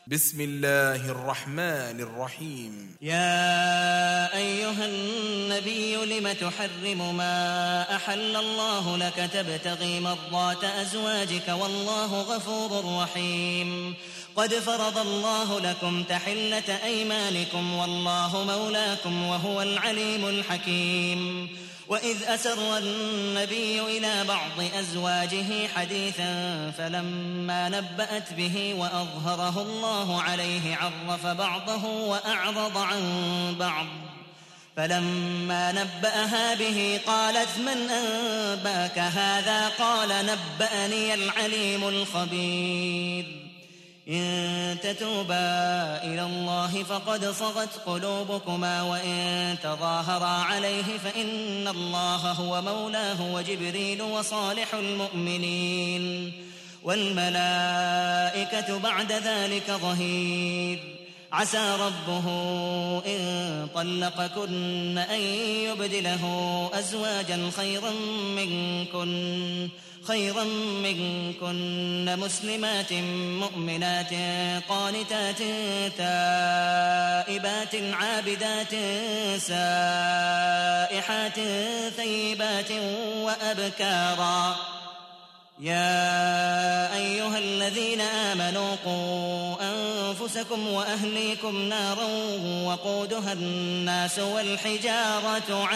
بسم الله الرحمن الرحيم. يا أيها النبي لم تحرم ما أحل الله لك تبتغي مرضات أزواجك والله غفور رحيم. قد فرض الله لكم تحلة أيمانكم والله مولاكم وهو العليم الحكيم. وإذ أسر النبي إلى بعض أزواجه حديثا فلما نبأت به وأظهره الله عليه عرف بعضه وأعرض عن بعض. فلما نبأها به قالت من أنباك هذا؟ قال نبأني العليم الخبير. إن تتوبا إلى الله فقد صغت قلوبكما وإن تظاهرا عليه فإن الله هو مولاه وجبريل وصالح المؤمنين والملائكة بعد ذلك ظهير. عسى ربه إن طلقكن أن يبدله أزواجا خيرا منكن مسلمات مؤمنات قانتات تائبات عابدات سائحات ثيبات وأبكارا. يا أيها الذين آمنوا قوا أنفسكم وأهليكم نارا وقودها الناس والحجارة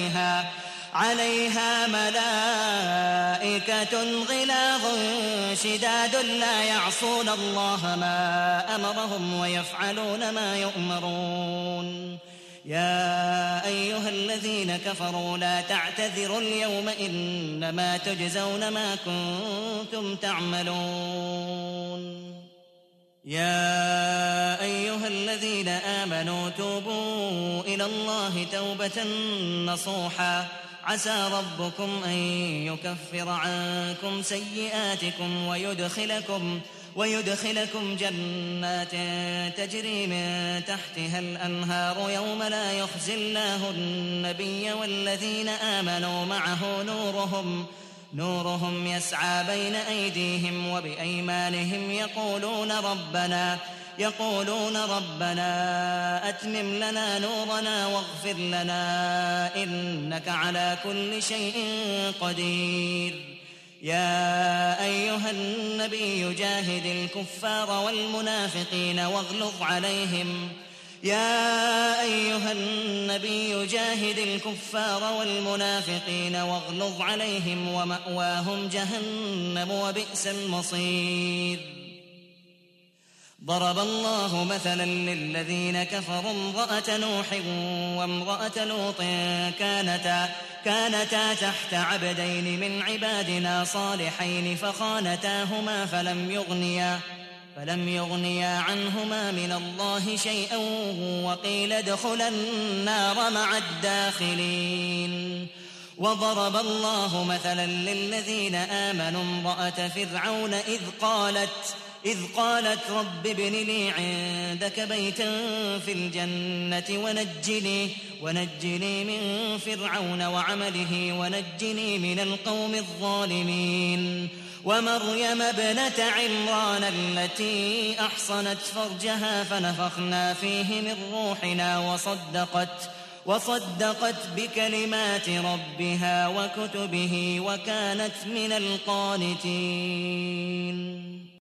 عليها ملائكة غلاظ شداد لا يعصون الله ما أمرهم ويفعلون ما يؤمرون. يا أيها الذين كفروا لا تعتذروا اليوم إنما تجزون ما كنتم تعملون. يا أيها الذين آمنوا توبوا إلى الله توبة نصوحا عسى ربكم أن يكفر عنكم سيئاتكم ويدخلكم جنات تجري من تحتها الأنهار يوم لا يخزي الله النبي والذين آمنوا معه نورهم يسعى بين أيديهم وبأيمانهم يقولون ربنا أتمم لنا نورنا واغفر لنا إنك على كل شيء قدير. يا أيها النبي جاهد الكفار والمنافقين واغلظ عليهم ومأواهم جهنم وبئس المصير. ضرب الله مثلا للذين كفروا امرأة نوح وامرأة لوط كانتا تحت عبدين من عبادنا صالحين فخانتاهما فلم يغنيا عنهما من الله شيئا وقيل ادخلا النار مع الداخلين. وضرب الله مثلا للذين آمنوا امرأة فرعون إذ قالت رب ابن لي عندك بيتا في الجنة ونجني من فرعون وعمله ونجني من القوم الظالمين. ومريم ابنة عمران التي أحصنت فرجها فنفخنا فيه من روحنا وصدقت بكلمات ربها وكتبه وكانت من القانتين.